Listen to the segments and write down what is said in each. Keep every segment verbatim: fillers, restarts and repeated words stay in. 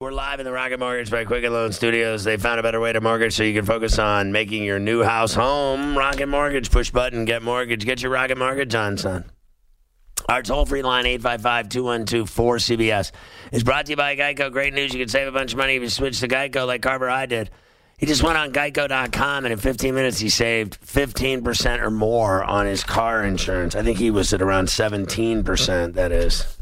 We're live in the Rocket Mortgage by Quicken Loan Studios. They found a better way to mortgage so you can focus on making your new house home. Rocket Mortgage. Push button, get mortgage. Get your Rocket Mortgage on, son. Our toll-free line, eight five five, two one two, four C B S, is brought to you by Geico. Great news. You can save a bunch of money if you switch to Geico like Carver I did. He just went on Geico dot com, and in fifteen minutes, he saved fifteen percent or more on his car insurance. I think he was at around seventeen percent, that is.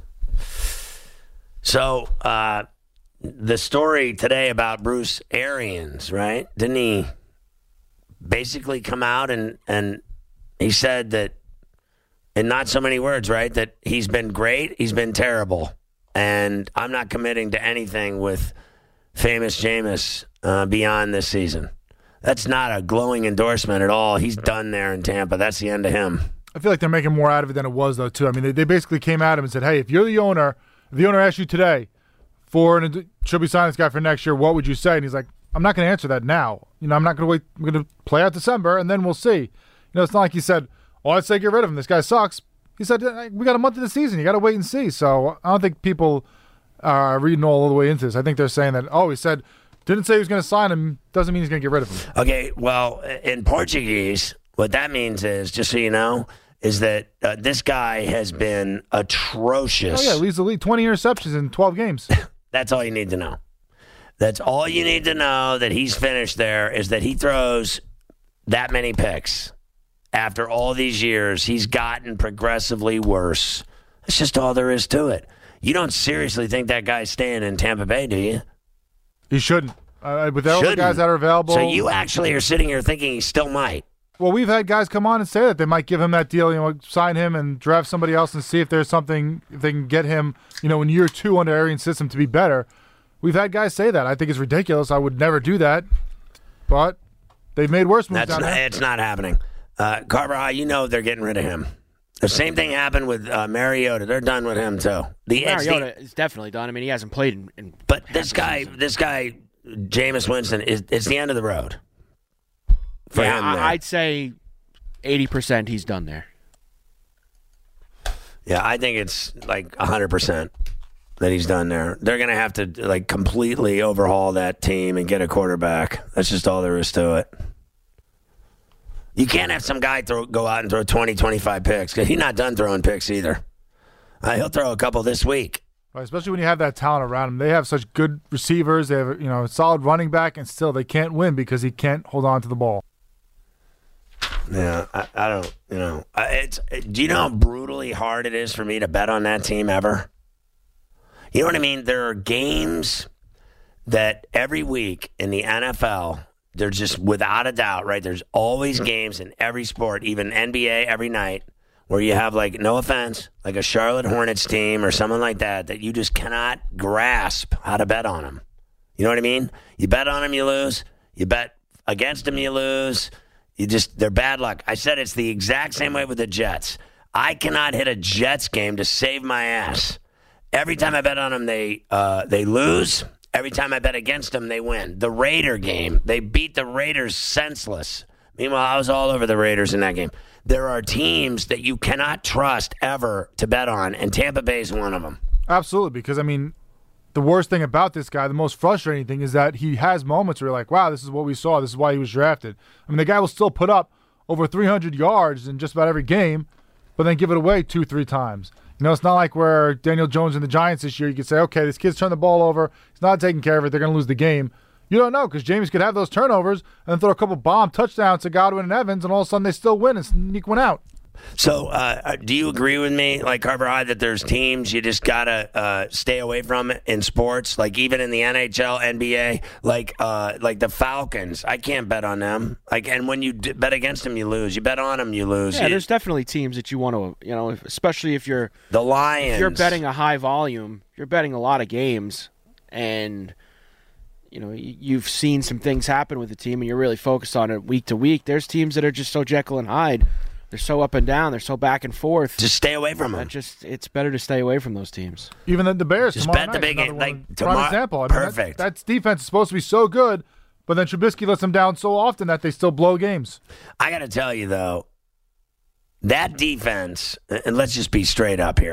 So, uh... the story today about Bruce Arians, right? Didn't he basically come out and, and he said that, in not so many words, right, that he's been great, he's been terrible, and I'm not committing to anything with famous Jameis uh, beyond this season. That's not a glowing endorsement at all. He's done there in Tampa. That's the end of him. I feel like they're making more out of it than it was, though, too. I mean, they, they basically came at him and said, hey, if you're the owner, if the owner asked you today, for and should we sign this guy for next year, what would you say? And he's like, I'm not going to answer that now. You know, I'm not going to wait. I'm going to play out December, and then we'll see. You know, it's not like he said, oh, I'd say get rid of him. This guy sucks. He said, we got a month of the season. You got to wait and see. So I don't think people are reading all the way into this. I think they're saying that, oh, he said, didn't say he was going to sign him. Doesn't mean he's going to get rid of him. Okay, well, in Portuguese, what that means is, just so you know, is that uh, this guy has been atrocious. Oh, yeah, leads the league. twenty interceptions in twelve games. That's all you need to know. That's all you need to know that he's finished there is that he throws that many picks. After all these years, he's gotten progressively worse. That's just all there is to it. You don't seriously think that guy's staying in Tampa Bay, do you? He shouldn't. Uh, with all the guys that are available. So you actually are sitting here thinking he still might. Well, we've had guys come on and say that they might give him that deal, you know, sign him and draft somebody else and see if there's something, if they can get him, you know, in year two under Arians' system to be better. We've had guys say that. I think it's ridiculous. I would never do that. But they've made worse moves That's down not, there. It's not happening. Uh, Carver, you know they're getting rid of him. The same thing happened with uh, Mariota. They're done with him, too. The Mariota is definitely done. I mean, he hasn't played in, in But this guy, this guy, Jameis Winston, is it's the end of the road. For yeah, him I, there. I'd say eighty percent he's done there. Yeah, I think it's like one hundred percent that he's done there. They're going to have to like completely overhaul that team and get a quarterback. That's just all there is to it. You can't have some guy throw, go out and throw twenty, twenty-five picks because he's not done throwing picks either. Uh, he'll throw a couple this week. Right, especially when you have that talent around him. They have such good receivers. They have, you know, a solid running back, and still they can't win because he can't hold on to the ball. Yeah, I, I don't, you know. It's. Do you know how brutally hard it is for me to bet on that team ever? You know what I mean? There are games that every week in the N F L, they're just without a doubt, right? There's always games in every sport, even N B A every night, where you have, like, no offense, like a Charlotte Hornets team or someone like that, that you just cannot grasp how to bet on them. You know what I mean? You bet on them, you lose. You bet against them, you lose. You just, they're bad luck. I said it's the exact same way with the Jets. I cannot hit a Jets game to save my ass. Every time I bet on them, they uh, they lose. Every time I bet against them, they win. The Raider game, they beat the Raiders senseless. Meanwhile, I was all over the Raiders in that game. There are teams that you cannot trust ever to bet on, and Tampa Bay is one of them. Absolutely, because, I mean, the worst thing about this guy, the most frustrating thing, is that he has moments where you're like, wow, this is what we saw. This is why he was drafted. I mean, the guy will still put up over three hundred yards in just about every game, but then give it away two, three times. You know, it's not like where Daniel Jones and the Giants this year, you could say, okay, this kid's turned the ball over. He's not taking care of it. They're going to lose the game. You don't know, because James could have those turnovers and then throw a couple bomb touchdowns to Godwin and Evans, and all of a sudden they still win and sneak one out. So uh, do you agree with me, like Carver High, that there's teams you just got to uh, stay away from in sports, like even in the N H L, N B A, like uh, like the Falcons? I can't bet on them. Like, and when you d- bet against them, you lose. You bet on them, you lose. Yeah, you, there's definitely teams that you want to, you know, especially if you're the Lions. If you're betting a high volume, you're betting a lot of games, and you know you've seen some things happen with the team, and you're really focused on it week to week. There's teams that are just so Jekyll and Hyde. They're so up and down. They're so back and forth. Just stay away from them. Just it's better to stay away from those teams. Even the, the Bears. Just tomorrow bet the night, big game. Like prime tomorrow, example. I mean, perfect. That, that defense is supposed to be so good, but then Trubisky lets them down so often that they still blow games. I got to tell you though, that defense, and let's just be straight up here.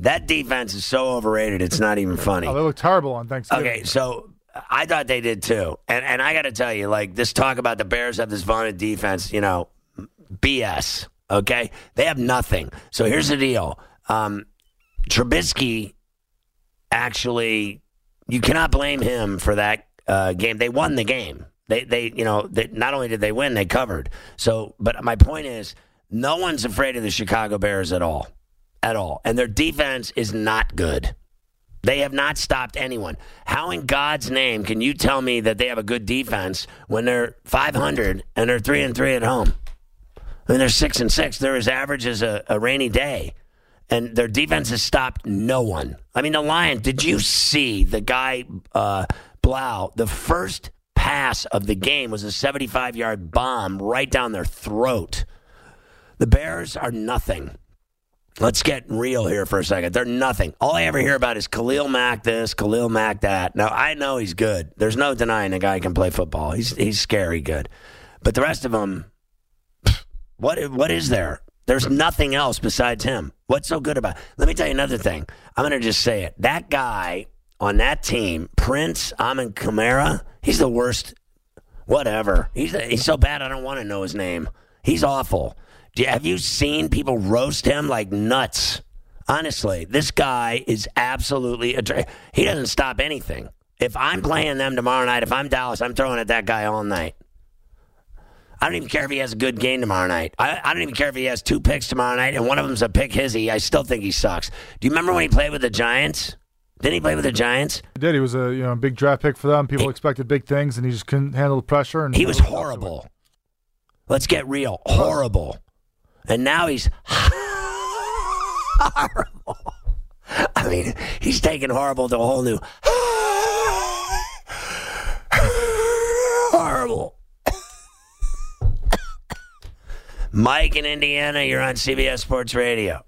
That defense is so overrated, it's not even funny. Oh, they look terrible on Thanksgiving. Okay, so I thought they did too. And and I got to tell you, like, this talk about the Bears have this vaunted defense, you know, B S, okay? They have nothing. So here's the deal. Um, Trubisky actually, you cannot blame him for that uh, game. They won the game. They, they, you know, they, not only did they win, they covered. So, but my point is, no one's afraid of the Chicago Bears at all. At all. And their defense is not good. They have not stopped anyone. How in God's name can you tell me that they have a good defense when they're five hundred and they're three and three at home? I mean, they're six and six. They're as average as a, a rainy day. And their defense has stopped no one. I mean, the Lions, did you see the guy, uh, Blau, the first pass of the game was a seventy-five-yard bomb right down their throat. The Bears are nothing. Let's get real here for a second. They're nothing. All I ever hear about is Khalil Mack this, Khalil Mack that. Now, I know he's good. There's no denying the guy can play football. He's he's scary good. But the rest of them, what what is there? There's nothing else besides him. What's so good about it? Let me tell you another thing. I'm going to just say it. That guy on that team, Prince Amin Kamara, he's the worst. Whatever. He's he's so bad I don't want to know his name. He's awful. Do you, have you seen people roast him like nuts? Honestly, this guy is absolutely a tra- he doesn't stop anything. If I'm playing them tomorrow night, if I'm Dallas, I'm throwing at that guy all night. I don't even care if he has a good game tomorrow night. I, I don't even care if he has two picks tomorrow night, and one of them's a pick hizzy. I still think he sucks. Do you remember when he played with the Giants? Didn't he play with the Giants? He did. He was a you know big draft pick for them. People he, expected big things, and he just couldn't handle the pressure. And he was horrible. Let's get real. Horrible. And now he's horrible. I mean, he's taken horrible to a whole new horrible. Mike in Indiana, you're on C B S Sports Radio.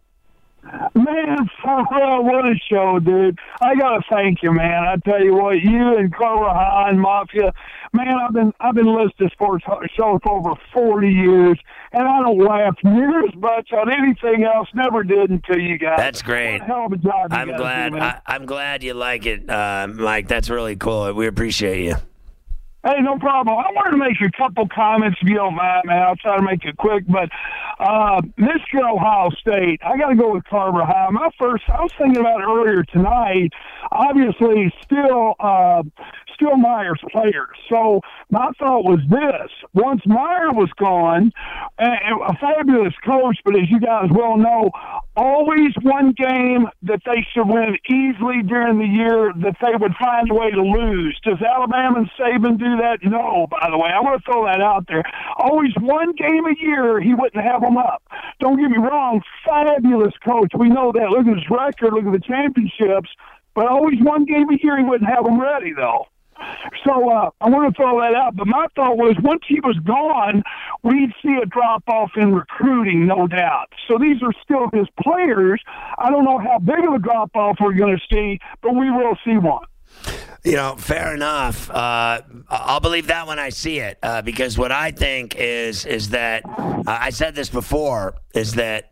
Man, what a show, dude. I got to thank you, man. I tell you what, you and Cobra High and Mafia, man, I've been I've been listening to sports show for over forty years, and I don't laugh near as much on anything else. Never did until you guys. That's great. What a hell of a job you I'm guys glad. do, man. I, I'm glad you like it, uh, Mike. That's really cool. We appreciate you. Hey, no problem. I wanted to make a couple comments, if you don't mind, man. I'll try to make it quick. But uh, Michigan, Ohio State, I got to go with Carver High. My first, I was thinking about it earlier tonight. Obviously, still, uh, still Meyer's players. So my thought was this: once Meyer was gone, and a fabulous coach, but as you guys well know, always one game that they should win easily during the year that they would find a way to lose. Does Alabama and Saban do that? No, by the way. I want to throw that out there. Always one game a year, he wouldn't have them up. Don't get me wrong, fabulous coach. We know that. Look at his record, look at the championships. But always one game a year, he wouldn't have them ready, though. So uh, I want to throw that out. But my thought was once he was gone, we'd see a drop-off in recruiting, no doubt. So these are still his players. I don't know how big of a drop-off we're going to see, but we will see one. You know, fair enough. Uh, I'll believe that when I see it, uh, because what I think is is that uh, I said this before is that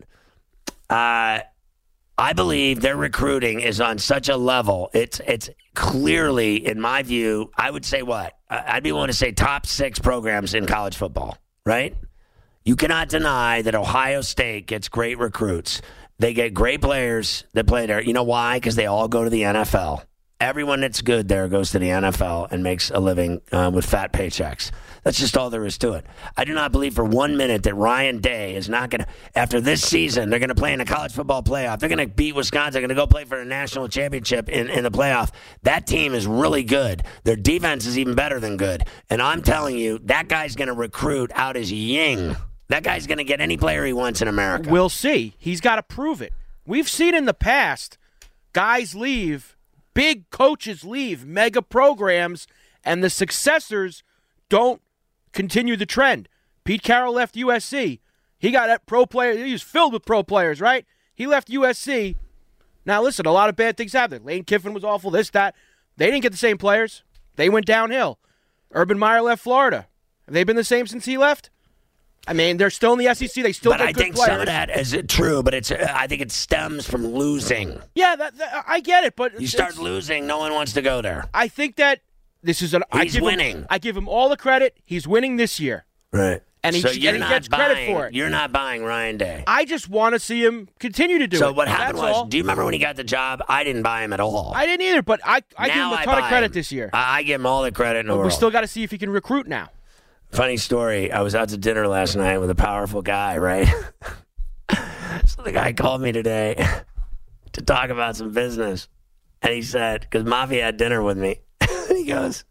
uh, I believe their recruiting is on such a level. It's it's clearly, in my view, I would say what I'd be willing to say top six programs in college football. Right? You cannot deny that Ohio State gets great recruits. They get great players that play there. You know why? Because they all go to the N F L. Everyone that's good there goes to the N F L and makes a living uh, with fat paychecks. That's just all there is to it. I do not believe for one minute that Ryan Day is not going to, after this season, they're going to play in a college football playoff. They're going to beat Wisconsin. They're going to go play for a national championship in, in the playoff. That team is really good. Their defense is even better than good. And I'm telling you, that guy's going to recruit out his ying. That guy's going to get any player he wants in America. We'll see. He's got to prove it. We've seen in the past guys leave. Big coaches leave mega programs, and the successors don't continue the trend. Pete Carroll left U S C. He got pro players. He was filled with pro players, right? He left U S C. Now, listen, a lot of bad things happened. Lane Kiffin was awful, this, that. They didn't get the same players. They went downhill. Urban Meyer left Florida. Have they been the same since he left? I mean, they're still in the S E C. They still But get I good think players. some of that is true, but it's I think it stems from losing. Yeah, that, that, I get it, but You start it's- losing, no one wants to go there. I think that this is an. I He's give winning. Him, I give him all the credit. He's winning this year. Right. And he- so and you're he not gets buying, credit for it. You're not buying Ryan Day. I just want to see him continue to do So it. what happened That's was, all. do you remember when he got the job? I didn't buy him at all. I didn't either, but I, I give him Now a I ton of buy credit him. this year. I, I give him all the credit in the But world. we still got to see if he can recruit now. Funny story. I was out to dinner last night with a powerful guy, right? So the guy called me today to talk about some business. And he said, because Mafia had dinner with me, and he goes,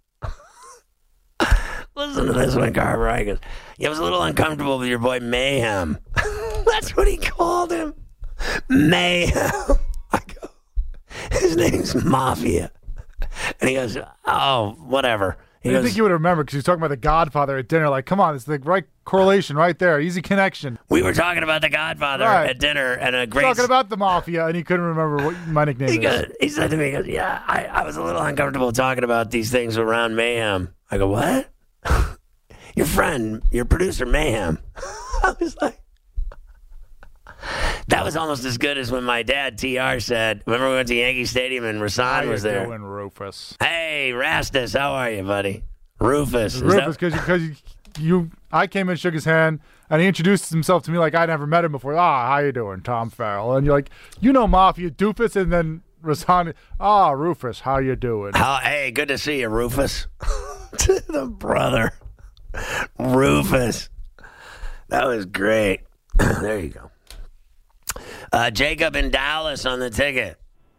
listen to this one, Carver. He goes, yeah, I was a little uncomfortable with your boy Mayhem. That's what he called him. Mayhem. I go, his name's Mafia. And he goes, oh, whatever. He I didn't goes, think you would remember because he was talking about The Godfather at dinner. Like, come on, it's the right correlation right there. Easy connection. we were talking about The Godfather Right. at dinner, and a great Talking about the mafia, and he couldn't remember what my nickname He, is. goes, he said to me, he goes, yeah, I, I was a little uncomfortable talking about these things around Mayhem. I go, what? Your friend, your producer, Mayhem. I was like, that was almost as good as when my dad, T R, said, remember we went to Yankee Stadium and How Rasan you was there. doing, Rufus? Hey, Rastus, how are you, buddy? Rufus. is Rufus, that- because because you, you, I came in, shook his hand, and he introduced himself to me like I never met him before. Ah, how you doing, Tom Farrell? And you're like, you know, Mafia doofus, and then Rasan, ah, Rufus, how you doing? How, hey, good to see you, Rufus. To the brother. Rufus. That was great. There you go. Uh, Jacob in Dallas on the ticket.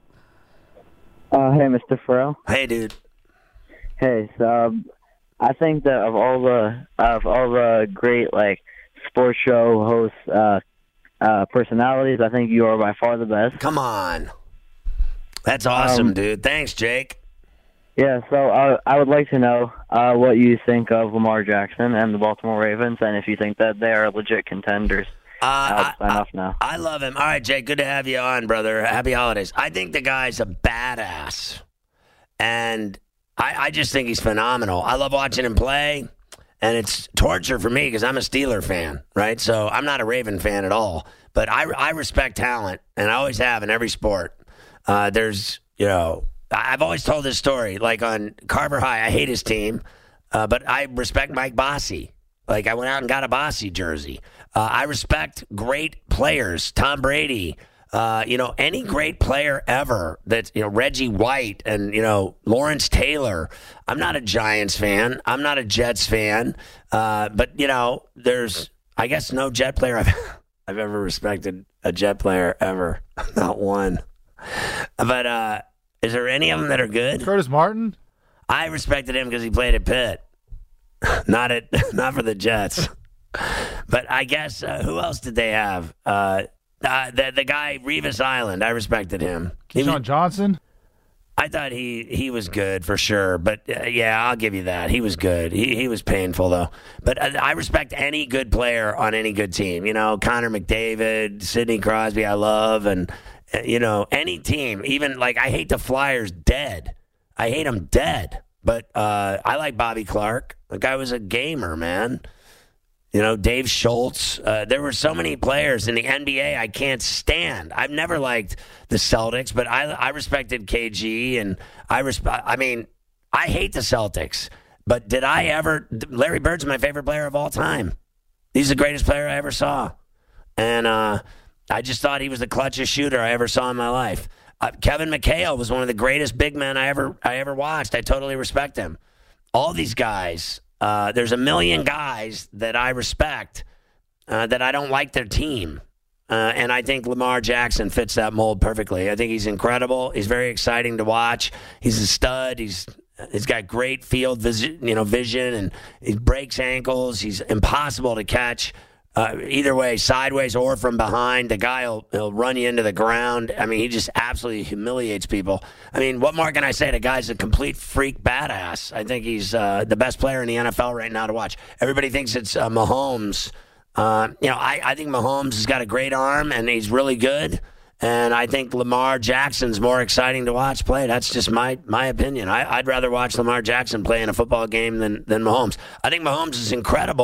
Uh, hey, Mister Farrell. Hey, dude. Hey, so um, I think that of all the of all the great like sports show hosts, uh, uh, personalities, I think you are by far the best. Come on. That's awesome, Um, dude. Thanks, Jake. Yeah, so I I would like to know uh, what you think of Lamar Jackson and the Baltimore Ravens, and if you think that they are legit contenders. Uh, I'll I, sign I- off now. I love him. All right, Jake, good to have you on, brother. Happy holidays. I think the guy's a badass. And I, I just think he's phenomenal. I love watching him play. And it's torture for me because I'm a Steeler fan, right? So I'm not a Raven fan at all. But I, I respect talent, and I always have in every sport. Uh, there's, you know, I- I've always told this story. Like on Carver High, I hate his team, uh, but I respect Mike Bossy. Like I went out and got a Bossy jersey. Uh, I respect great players, Tom Brady. Uh, you know, any great player ever. That's you know Reggie White and you know Lawrence Taylor. I'm not a Giants fan. I'm not a Jets fan. Uh, but you know, there's I guess no Jet player I've I've ever respected a Jet player ever. Not one. But uh, is there any of them that are good? Curtis Martin? I respected him because he played at Pitt, not at not for the Jets. But I guess uh, who else did they have? Uh, uh, the the guy Revis Island. I respected him. He was- Sean Johnson? I thought he, he was good for sure. But uh, yeah, I'll give you that. He was good. He he was painful though. But uh, I respect any good player on any good team. You know, Connor McDavid, Sidney Crosby. I love and uh, you know any team. Even like I hate the Flyers dead. I hate them dead. But uh, I like Bobby Clark. The guy was a gamer, man. You know, Dave Schultz. Uh, there were so many players in the N B A I can't stand. I've never liked the Celtics, but I, I respected K G, and I respect. I mean, I hate the Celtics, but did I ever? Larry Bird's my favorite player of all time. He's the greatest player I ever saw, and uh, I just thought he was the clutchest shooter I ever saw in my life. Uh, Kevin McHale was one of the greatest big men I ever I ever watched. I totally respect him. All these guys. Uh, there's a million guys that I respect uh, that I don't like their team. Uh, and I think Lamar Jackson fits that mold perfectly. I think he's incredible. He's very exciting to watch. He's a stud. He's he's got great field vision, you know, vision, and he breaks ankles. He's impossible to catch. Uh, either way, sideways or from behind, the guy will he'll run you into the ground. I mean, he just absolutely humiliates people. I mean, what more can I say? The guy's a complete freak badass. I think he's uh, the best player in the N F L right now to watch. Everybody thinks it's uh, Mahomes. Uh, you know, I, I think Mahomes has got a great arm, and he's really good. And I think Lamar Jackson's more exciting to watch play. That's just my my opinion. I, I'd rather watch Lamar Jackson play in a football game than, than Mahomes. I think Mahomes is incredible.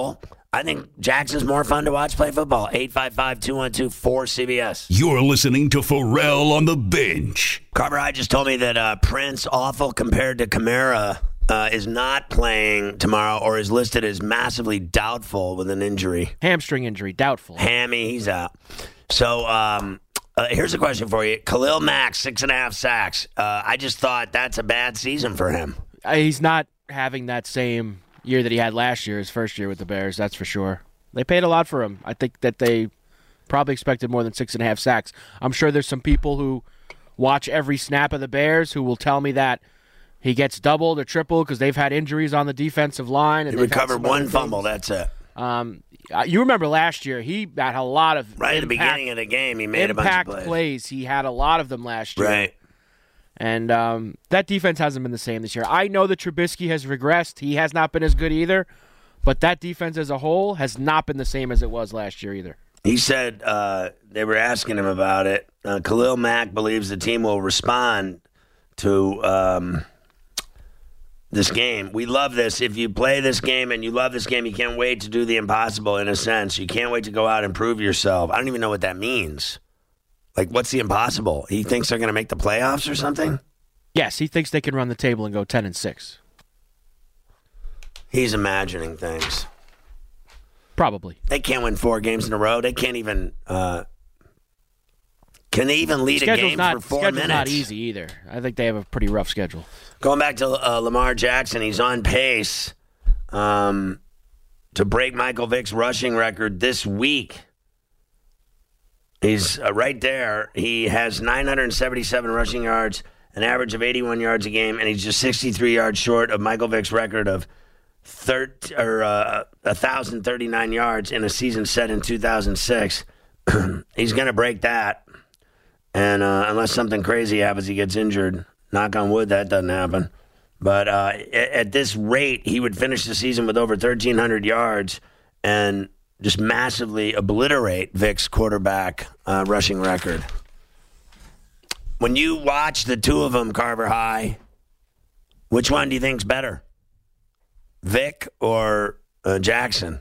I think Jackson's more fun to watch play football. eight five five, two one two, four C B S. You're listening to Pharrell on the Bench. Carver High just told me that uh, Prince, awful compared to Kamara, uh, is not playing tomorrow or is listed as massively doubtful with an injury. Hamstring injury, doubtful. Hammy, he's out. So um, uh, here's a question for you. Khalil Mack, six and a half sacks. Uh, I just thought that's a bad season for him. Uh, he's not having that same year that he had last year, his first year with the Bears, that's for sure. They paid a lot for him. I think that they probably expected more than six and a half sacks. I'm sure there's some people who watch every snap of the Bears who will tell me that he gets doubled or tripled because they've had injuries on the defensive line. And he recovered one fumble, that's it. Um, you remember last year, he had a lot of Right impact, at the beginning of the game, he made a bunch of impact plays. plays. He had a lot of them last year. Right. And um, that defense hasn't been the same this year. I know that Trubisky has regressed. He has not been as good either. But that defense as a whole has not been the same as it was last year either. He said uh, they were asking him about it. Uh, Khalil Mack believes the team will respond to um, this game. We love this. If you play this game and you love this game, you can't wait to do the impossible in a sense. You can't wait to go out and prove yourself. I don't even know what that means. Like, what's the impossible? He thinks they're going to make the playoffs or something? Yes, he thinks they can run the table and go ten and six. He's imagining things. Probably. They can't win four games in a row. They can't even uh, – can they even lead a game not, for four schedule's minutes? Not easy either. I think they have a pretty rough schedule. Going back to uh, Lamar Jackson, he's on pace um, to break Michael Vick's rushing record this week. He's uh, right there. He has nine hundred seventy-seven rushing yards, an average of eighty-one yards a game, and he's just sixty-three yards short of Michael Vick's record of thirty, or uh, one thousand thirty-nine yards in a season set in two thousand six. He's going to break that, and uh, unless something crazy happens, he gets injured. Knock on wood, that doesn't happen. But uh, at, at this rate, he would finish the season with over thirteen hundred yards and just massively obliterate Vick's quarterback uh, rushing record. When you watch the two of them, Carver High, which one do you think's better? Vick or uh, Jackson?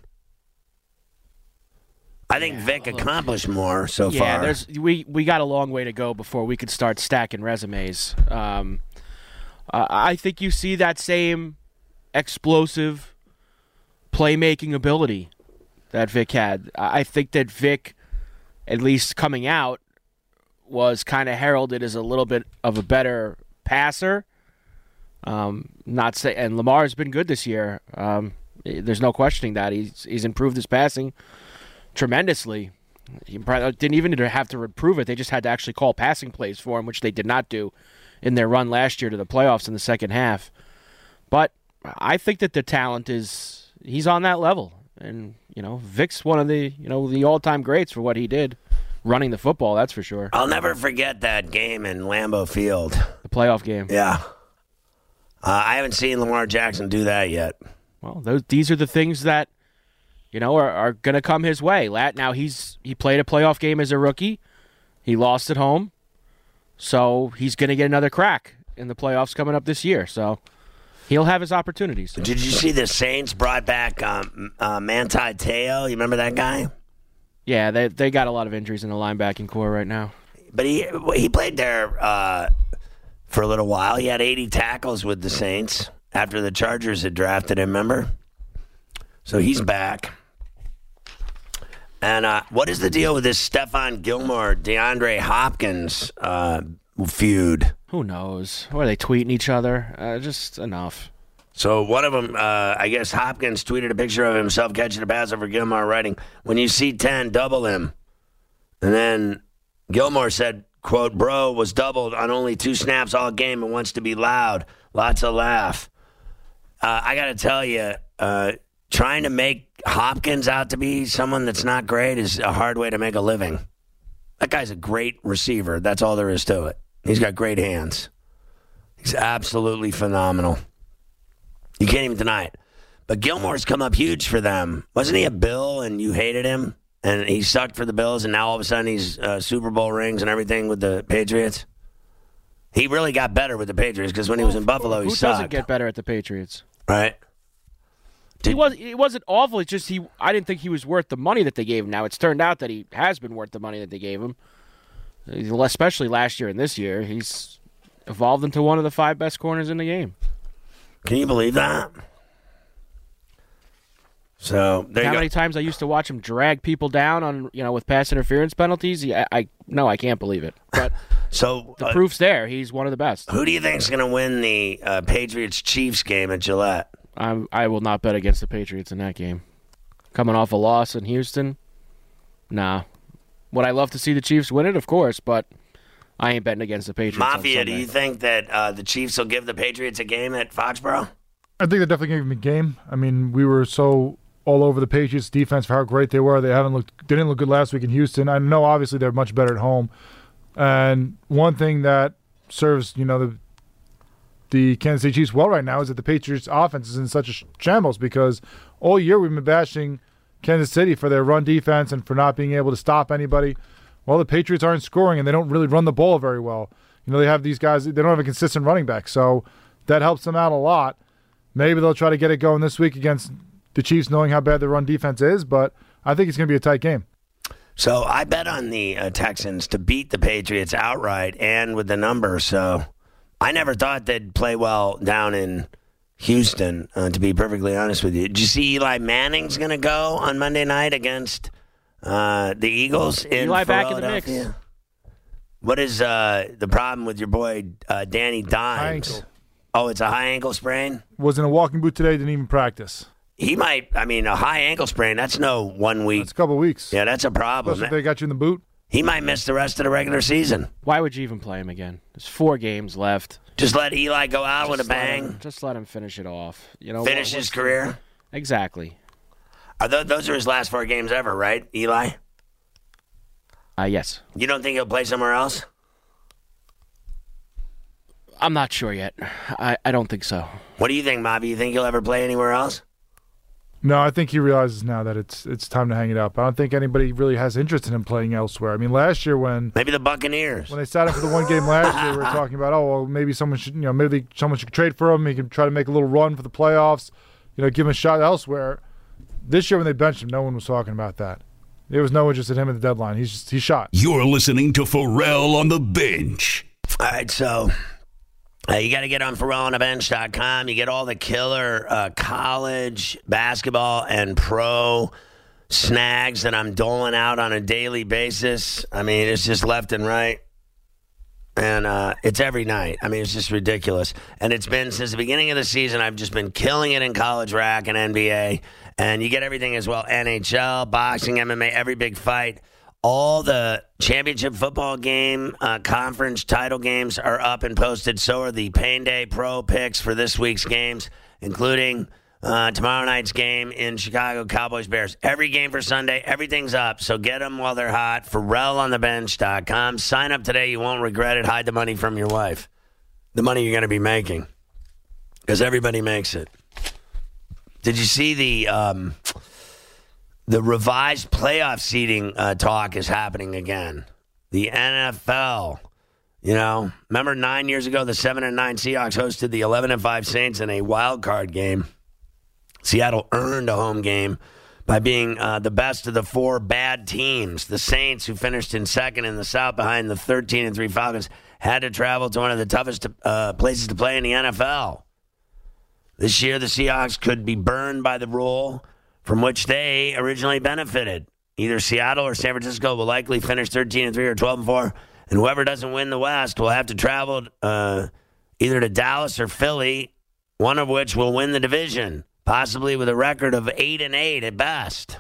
I think Yeah, Vick look. accomplished more so yeah, far. there's we we got a long way to go before we could start stacking resumes. Um, uh, I think you see that same explosive playmaking ability that Vick had. I I think that Vick, at least coming out, was kind of heralded as a little bit of a better passer. Um, not say, and Lamar's been good this year. Um, there's no questioning that he's he's improved his passing tremendously. He probably didn't even have to improve it. They just had to actually call passing plays for him, which they did not do in their run last year to the playoffs in the second half. But I think that the talent is he's on that level, and you know Vick's one of the you know the all-time greats for what he did running the football. That's for sure. I'll never forget that game in Lambeau Field. The playoff game. Yeah. Uh, I haven't seen Lamar Jackson do that yet. Well, those these are the things that you know are, are going to come his way. Lat now he's he played a playoff game as a rookie. He lost at home, so he's going to get another crack in the playoffs coming up this year. So he'll have his opportunities. Did you see the Saints brought back um, uh, Manti Te'o? You remember that guy? Yeah, they they got a lot of injuries in the linebacking core right now. But he he played there uh, for a little while. He had eighty tackles with the Saints after the Chargers had drafted him, remember? So he's back. And uh, what is the deal with this Stephon Gilmore, DeAndre Hopkins uh, feud? Who knows? Or are they tweeting each other? Uh, just enough. So one of them, uh, I guess Hopkins tweeted a picture of himself catching a pass over Gilmore, writing, "When you see ten, double him." And then Gilmore said, quote, "Bro was doubled on only two snaps all game and wants to be loud. Lots of laugh." Uh, I got to tell you, uh, trying to make Hopkins out to be someone that's not great is a hard way to make a living. That guy's a great receiver. That's all there is to it. He's got great hands. He's absolutely phenomenal. You can't even deny it. But Gilmore's come up huge for them. Wasn't he a Bill and you hated him? And he sucked for the Bills, and now all of a sudden he's uh, Super Bowl rings and everything with the Patriots? He really got better with the Patriots because when he was in Buffalo, he Who sucked. doesn't get better at the Patriots? Right? He was. It wasn't awful. It's just he. I didn't think he was worth the money that they gave him. Now it's turned out that he has been worth the money that they gave him, especially last year and this year. He's evolved into one of the five best corners in the game. Can you believe that? So there How you go. many times I used to watch him drag people down on you know with pass interference penalties? I, I no, I can't believe it. But So the uh, proof's there. He's one of the best. who do you think is going to win the uh, Patriots-Chiefs game at Gillette? I'm, I will not bet against the Patriots in that game. Coming off a loss in Houston, nah. Would I love to see the Chiefs win it? Of course, but I ain't betting against the Patriots. Mafia, on do Sunday. you think that uh, the Chiefs will give the Patriots a game at Foxborough? I think they're definitely giving them a game. I mean, we were so all over the Patriots defense for how great they were. They haven't looked, they didn't look good last week in Houston. I know obviously they're much better at home. And one thing that serves, you know, the the Kansas City Chiefs well right now is that the Patriots offense is in such a shambles because all year we've been bashing Kansas City for their run defense and for not being able to stop anybody. Well, the Patriots aren't scoring and they don't really run the ball very well. You know, they have these guys, they don't have a consistent running back, so that helps them out a lot. Maybe they'll try to get it going this week against the Chiefs, knowing how bad the run defense is, but I think it's going to be a tight game. So I bet on the uh, Texans to beat the Patriots outright and with the number. So I never thought they'd play well down in Houston, uh, to be perfectly honest with you. Did you see Eli Manning's going to go on Monday night against uh, the Eagles in Eli back in the Philadelphia? mix. What is uh, the problem with your boy uh, Danny Dimes? High ankle. Oh, it's a high ankle sprain? Was in a walking boot today, didn't even practice. He might, I mean, a high ankle sprain, that's no one week. It's a couple of weeks. Yeah, that's a problem. Plus, if they got you in the boot. He might miss the rest of the regular season. Why would you even play him again? There's four games left. Just let Eli go out with a Just let bang. him- just let him finish it off. You know, Finish what- his what's- career. Exactly. Are those, those are his last four games ever, right, Eli? Uh, yes. You don't think he'll play somewhere else? I'm not sure yet. I, I don't think so. What do you think, Bobby? You think he'll ever play anywhere else? No, I think he realizes now that it's it's time to hang it up. I don't think anybody really has interest in him playing elsewhere. I mean, last year when Maybe the Buccaneers. when they sat him for the one game last year, we were talking about, oh, well, maybe someone should, you know, maybe they, someone should trade for him. He could try to make a little run for the playoffs, you know, give him a shot elsewhere. This year when they benched him, no one was talking about that. There was no interest in him at the deadline. He's just he shot. You're listening to Pharrell on the Bench. All right, so uh, you got to get on Pharrell on the bench dot com. You get all the killer uh, college basketball and pro snags that I'm doling out on a daily basis. I mean, it's just left and right. And uh, it's every night. I mean, it's just ridiculous. And it's been since the beginning of the season. I've just been killing it in college rack and N B A. And you get everything as well. N H L, boxing, M M A, every big fight. All the championship football game, uh, conference title games are up and posted. So are the Pain Day Pro picks for this week's games, including uh, tomorrow night's game in Chicago, Cowboys Bears. Every game for Sunday, everything's up. So get them while they're hot. Pharrell on the bench dot com. Sign up today. You won't regret it. Hide the money from your wife. The money you're going to be making. Because everybody makes it. Did you see the um, the revised playoff seeding uh, talk is happening again? The N F L, you know, remember nine years ago the seven and nine Seahawks hosted the eleven and five Saints in a wild card game. Seattle earned a home game by being uh, the best of the four bad teams. The Saints, who finished in second in the South behind the thirteen and three Falcons, had to travel to one of the toughest uh, places to play in the N F L. This year, the Seahawks could be burned by the rule from which they originally benefited. Either Seattle or San Francisco will likely finish thirteen and three or twelve and four, and whoever doesn't win the West will have to travel uh, either to Dallas or Philly, one of which will win the division, possibly with a record of eight and eight at best.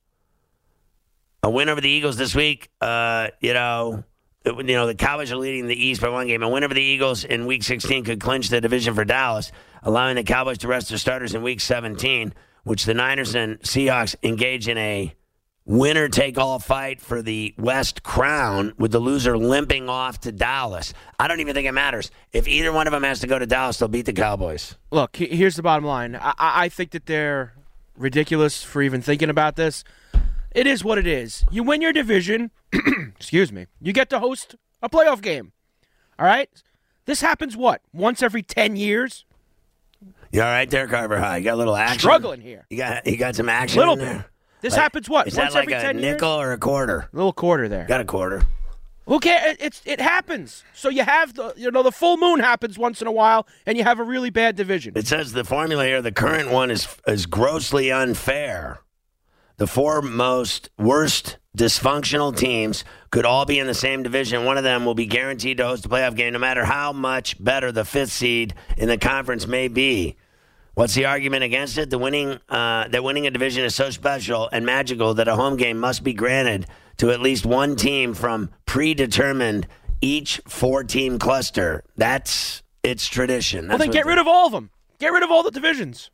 A win over the Eagles this week, uh, you know, you know, the Cowboys are leading the East by one game. A win over the Eagles in Week sixteen could clinch the division for Dallas, allowing the Cowboys to rest their starters in Week seventeen, which the Niners and Seahawks engage in a winner-take-all fight for the West crown, with the loser limping off to Dallas. I don't even think it matters. If either one of them has to go to Dallas, they'll beat the Cowboys. Look, he- here's the bottom line. I-, I think that they're ridiculous for even thinking about this. It is what it is. You win your division, excuse me, you get to host a playoff game. All right? This happens, what, once every ten years? You all right there, Carver High? You got a little action? Struggling here. You got you got some action Little in bit. there? This Like, happens what? Is Once that like every a ten nickel years? or a quarter? A little quarter there. Got a quarter. Who cares? It's it happens. So you have the you know the full moon happens once in a while, and you have a really bad division. It says the formula here, the current one is is grossly unfair. The four most worst dysfunctional teams could all be in the same division. One of them will be guaranteed to host a playoff game no matter how much better the fifth seed in the conference may be. What's the argument against it? The winning uh, that winning a division is so special and magical that a home game must be granted to at least one team from predetermined each four-team cluster. That's its tradition. Well, That's then get rid of all of them. Get rid of all the divisions.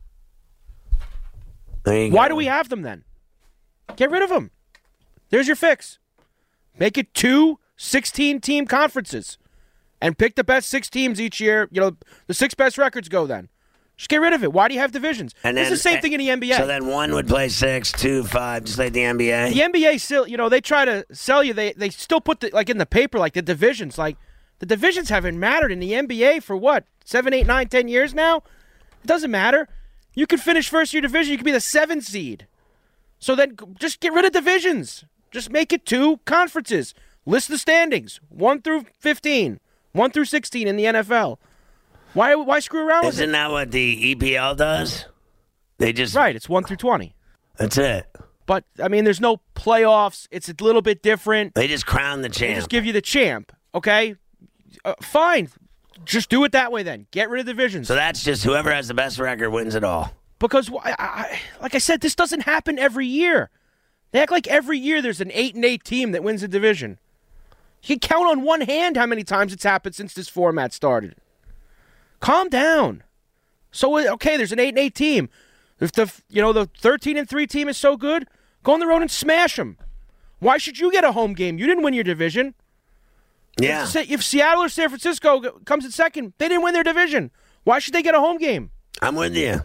There you Why go. do we have them then? Get rid of them. There's your fix. Make it two sixteen-team conferences and pick the best six teams each year. You know, the six best records go then. Just get rid of it. Why do you have divisions? And it's then- the same thing in the N B A. So then one would play six, two, five, just like the N B A. The N B A still, you know, they try to sell you. They they still put the, like in the paper, like the divisions. Like the divisions haven't mattered in the N B A for what seven, eight, nine, ten years now. It doesn't matter. You could finish first year division. You could be the seventh seed. So then just get rid of divisions. Just make it two conferences. List the standings one through fifteen, one through sixteen in the N F L. Why why screw around with Isn't it? that what the E P L does? They just Right, it's one through twenty. That's it. But I mean, there's no playoffs. It's a little bit different. They just crown the They champ. just give you the champ, okay? Uh, fine. Just do it that way then. Get rid of divisions. So that's just whoever has the best record wins it all. because, I, I, like I said, this doesn't happen every year. They act like every year there's an eight and eight team that wins a division. You can count on one hand how many times it's happened since this format started. Calm down. So okay, there's an eight and eight team. If the you know the thirteen and three team is so good, go on the road and smash them. Why should you get a home game? You didn't win your division. Yeah. If, if Seattle or San Francisco comes in second, they didn't win their division. Why should they get a home game? I'm with you.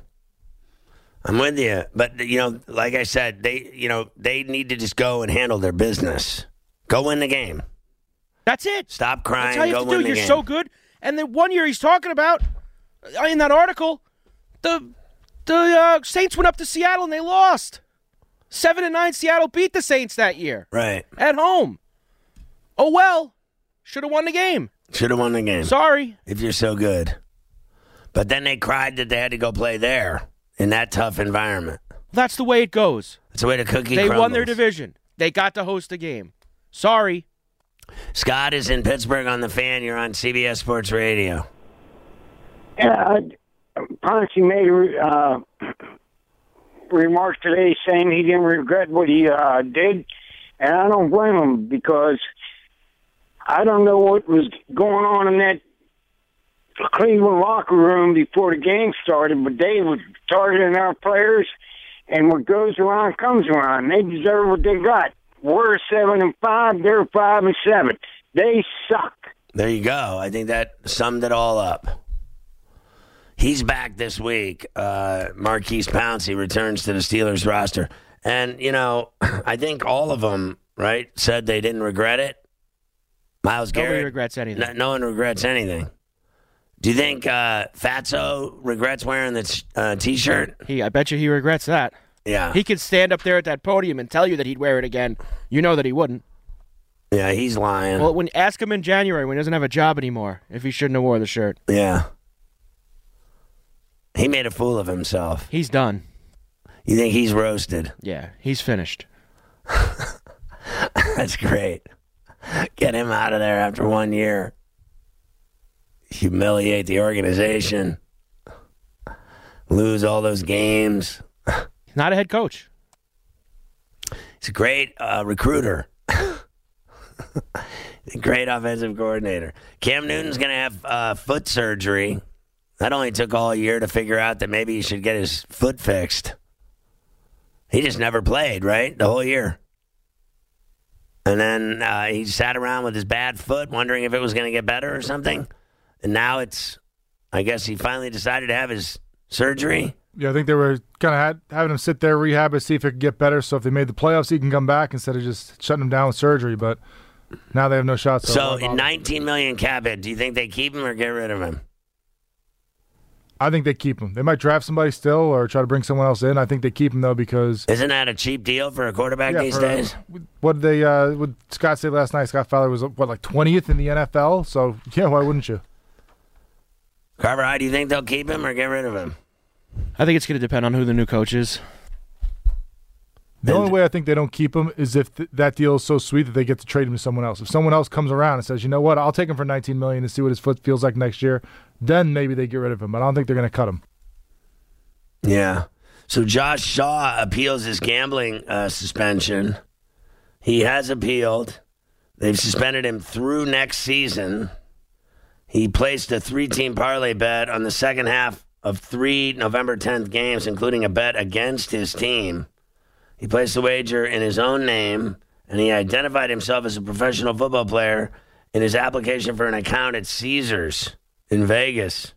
I'm with you. But, you know, like I said, they, you know, they need to just go and handle their business. Go win the game. That's it. Stop crying. That's how you go have to win do. the You're game. so good. And the one year he's talking about uh, in that article, the the uh, Saints went up to Seattle and they lost. Seven and nine, Seattle beat the Saints that year Right. at home. Oh well, should have won the game. Should have won the game. Sorry. If you're so good. But then they cried that they had to go play there in that tough environment. That's the way it goes. It's the way the cookie They crumbles. won their division. They got to host a game. Sorry. Scott is in Pittsburgh on the Fan. You're on C B S Sports Radio. Yeah, uh, Ponce made uh, remarks today saying he didn't regret what he uh, did, and I don't blame him because I don't know what was going on in that Cleveland locker room before the game started, but they were targeting our players, and what goes around comes around. They deserve what they got. We're seven and five. They're five and seven. They suck. There you go. I think that summed it all up. He's back this week. Uh, Marquise Pouncey returns to the Steelers roster. And, you know, I think all of them, right, said they didn't regret it. Miles Nobody Garrett. regrets anything. No, no one regrets anything. Do you think uh, Fatso regrets wearing the t- uh, T-shirt? He, I bet you he regrets that. Yeah. He could stand up there at that podium and tell you that he'd wear it again. You know that he wouldn't. Yeah, he's lying. Well, when ask him in January when he doesn't have a job anymore if he shouldn't have wore the shirt. yeah. He made a fool of himself. He's done. You think he's roasted? Yeah, he's finished. That's great. Get him out of there after one year. Humiliate the organization. Lose all those games. He's not a head coach. He's a great uh, recruiter. Great offensive coordinator. Cam Newton's going to have uh, foot surgery. That only took all year to figure out that maybe he should get his foot fixed. He just never played, right? The whole year. And then uh, he sat around with his bad foot wondering if it was going to get better or something. And now it's, I guess he finally decided to have his surgery. Yeah, I think they were kind of had, having him sit there, rehab it, see if it could get better. So if they made the playoffs, he can come back instead of just shutting him down with surgery. But now they have no shot. So, So, in nineteen million cap hit, do you think they keep him or get rid of him? I think they keep him. They might draft somebody still or try to bring someone else in. I think they keep him, though, because... Isn't that a cheap deal for a quarterback yeah, these for, days? What did they, uh, what Scott said last night? Scott Fowler was, what, like twentieth in the N F L? So, yeah, why wouldn't you? Carver, how do you think they'll keep him or get rid of him? I think it's going to depend on who the new coach is. The And- only way I think they don't keep him is if th- that deal is so sweet that they get to trade him to someone else. If someone else comes around and says, you know what, I'll take him for nineteen million dollars and see what his foot feels like next year, then maybe they get rid of him. But I don't think they're going to cut him. Yeah. So Josh Shaw appeals his gambling uh, suspension. He has appealed. They've suspended him through next season. He placed a three-team parlay bet on the second half of three November tenth games, including a bet against his team. He placed the wager in his own name, and he identified himself as a professional football player in his application for an account at Caesars in Vegas.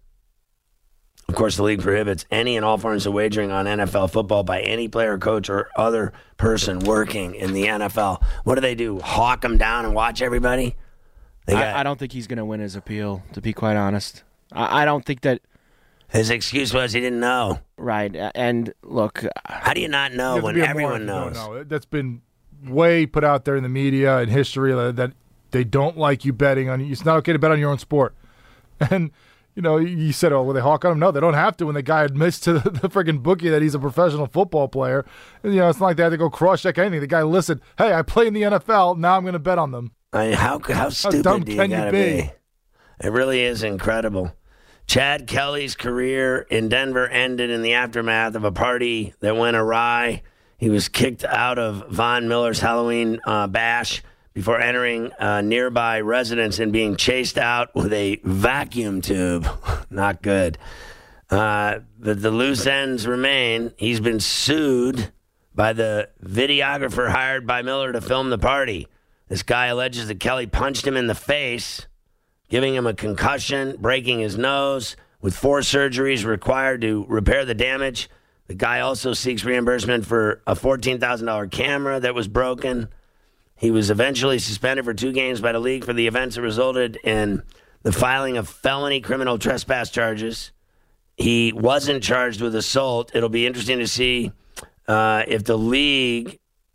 Of course, the league prohibits any and all forms of wagering on N F L football by any player, coach, or other person working in the N F L. What do they do? Hawk them down and watch everybody? They got, I, I don't think he's going to win his appeal, to be quite honest. I, I don't think that... His excuse was he didn't know. Right, and look... How do you not know You have to when be a everyone moron if knows? you don't know. That's been way put out there in the media and history that, that they don't like you betting on. It's not okay to bet on your own sport. And, you know, you said, oh, will they hawk on him? No, they don't have to when the guy admits to the, the freaking bookie that he's a professional football player. And, you know, it's not like they had to go cross-check anything. The guy listed, hey, I play in the N F L. Now I'm going to bet on them. I mean, how how stupid dumb do you can you gotta be? be? It really is incredible. Chad Kelly's career in Denver ended in the aftermath of a party that went awry. He was kicked out of Von Miller's Halloween uh, bash before entering a nearby residence and being chased out with a vacuum tube. Not good. Uh, but the loose ends remain. He's been sued by the videographer hired by Miller to film the party. This guy alleges that Kelly punched him in the face, giving him a concussion, breaking his nose, with four surgeries required to repair the damage. The guy also seeks reimbursement for a fourteen thousand dollars camera that was broken. He was eventually suspended for two games by the league for the events that resulted in the filing of felony criminal trespass charges. He wasn't charged with assault. It'll be interesting to see uh, if the league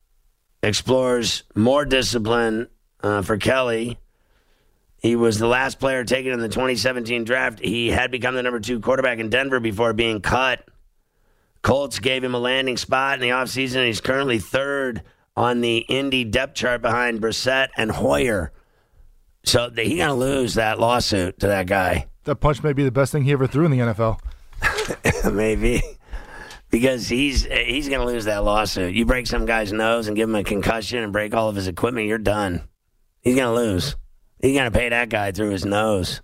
explores more discipline uh, for Kelly. He was the last player taken in the twenty seventeen draft. He had become the number two quarterback in Denver before being cut. Colts gave him a landing spot in the offseason. He's currently third on the Indy depth chart behind Brissett and Hoyer. So he's going to lose that lawsuit to that guy. That punch may be the best thing he ever threw in the N F L. Maybe. Because he's he's going to lose that lawsuit. You break some guy's nose and give him a concussion and break all of his equipment, you're done. He's going to lose. He's going to pay that guy through his nose.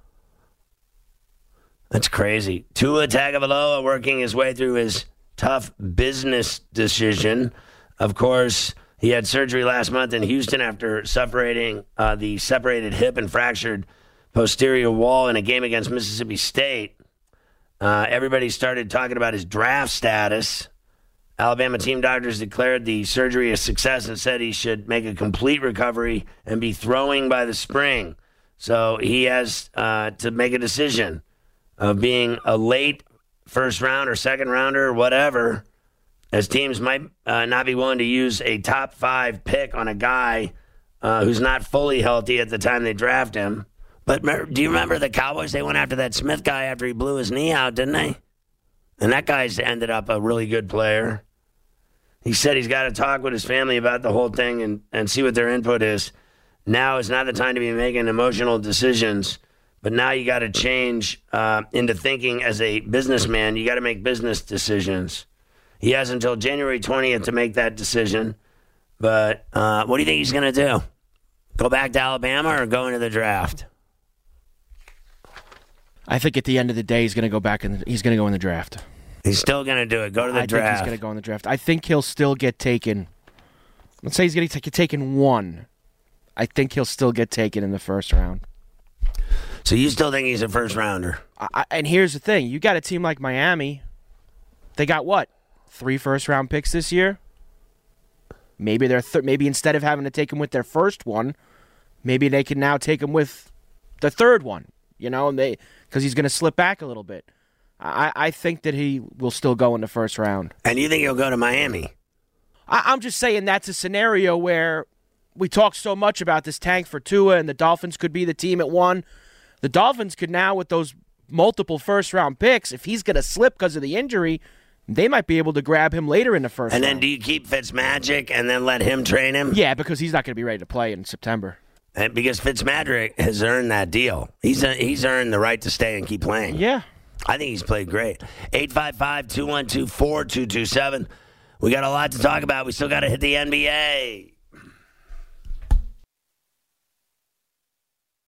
That's crazy. Tua Tagovailoa working his way through his tough business decision. Of course, he had surgery last month in Houston after separating uh, the separated hip and fractured posterior wall in a game against Mississippi State. Uh, everybody started talking about his draft status. Alabama team doctors declared the surgery a success and said he should make a complete recovery and be throwing by the spring. So he has uh, to make a decision of being a late first round or second rounder or whatever, as teams might uh, not be willing to use a top five pick on a guy uh, who's not fully healthy at the time they draft him. But do you remember the Cowboys? They went after that Smith guy after he blew his knee out, didn't they? And that guy's ended up a really good player. He said he's got to talk with his family about the whole thing and, and see what their input is. Now is not the time to be making emotional decisions, but now you got to change uh, into thinking as a businessman. You got to make business decisions. He has until January twentieth to make that decision. But uh, what do you think he's going to do? Go back to Alabama or go into the draft? I think at the end of the day, he's going to go back and he's going to go in the draft. He's still going to do it. Go to the I draft. think he's going to go in the draft. I think he'll still get taken. Let's say he's going to get taken one. I think he'll still get taken in the first round. So you still think he's a first rounder? I, and here's the thing: you got a team like Miami. They got what? Three first round picks this year. Maybe they're th- maybe instead of having to take him with their first one, maybe they can now take him with the third one. You know, and they because he's going to slip back a little bit. I, I think that he will still go in the first round. And you think he'll go to Miami? I, I'm just saying that's a scenario where we talk so much about this tank for Tua, and the Dolphins could be the team at one. The Dolphins could now, with those multiple first-round picks, if he's going to slip because of the injury, they might be able to grab him later in the first and round. And then do you keep Fitzmagic and then let him train him? Yeah, because he's not going to be ready to play in September. And because Fitzmagic has earned that deal. He's a, he's earned the right to stay and keep playing. Yeah. I think he's played great. eight five five, two one two, four two two seven. We got a lot to talk about. We still got to hit the N B A.